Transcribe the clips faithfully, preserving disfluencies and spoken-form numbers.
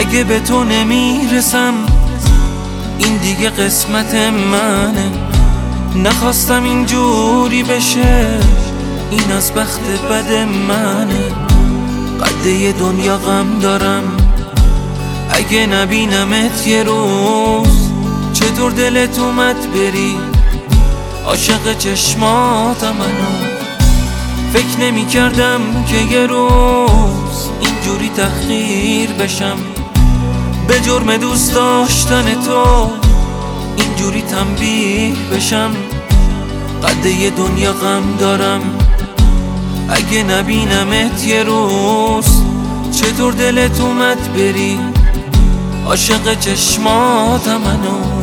اگه به تو نمیرسم این دیگه قسمت منه. نخواستم اینجوری بشه، این از بخت بد منه. قده دنیا غم دارم، اگه نبینمت یه روز چطور دلت اومد بری؟ عاشق چشماتم منو. فکر نمی کردم که یه روز اینجوری تحقیر بشم، به جرم دوست داشتن تو اینجوری تنبیه بشم. قده دنیا غم دارم، اگه نبینمت یه روز چطور دلت اومد بری؟ عاشق چشماتم منو.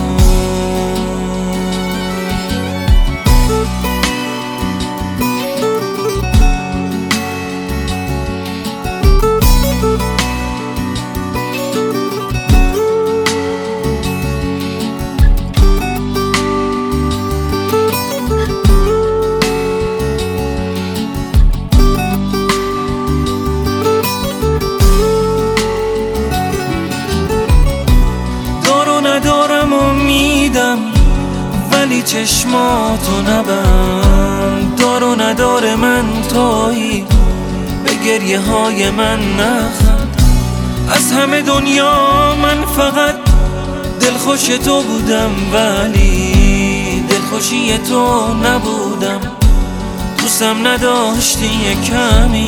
ندارم امیدم ولی چشماتو نبند. دار و نداره من تویی، به گریه های من نخند. از همه دنیا من فقط دلخوش تو بودم، ولی دلخوشی تو نبودم. دوستم نداشتی یه کمی،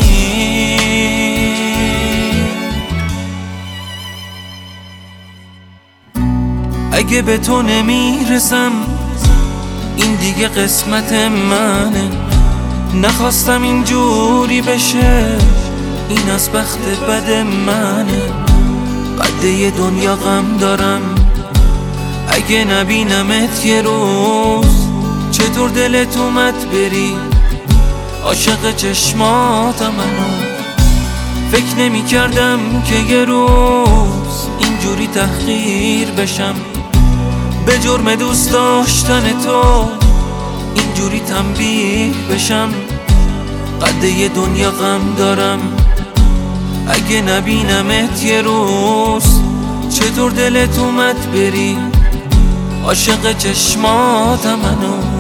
اگه به تو نمیرسم این دیگه قسمت منه. نخواستم اینجوری بشه، این از بخت بد منه. قده دنیا غم دارم، اگه نبینمت یه روز چطور دلت اومد بری؟ عاشق چشماتم منو. فکر نمی کردم که یه روز اینجوری تحقیر بشم، به جرم دوست داشتن تو اینجوری تنبیه بشم. قده دنیا غم دارم، اگه نبینمت یه روز چطور دلت اومد بری؟ عاشق چشماتم منو.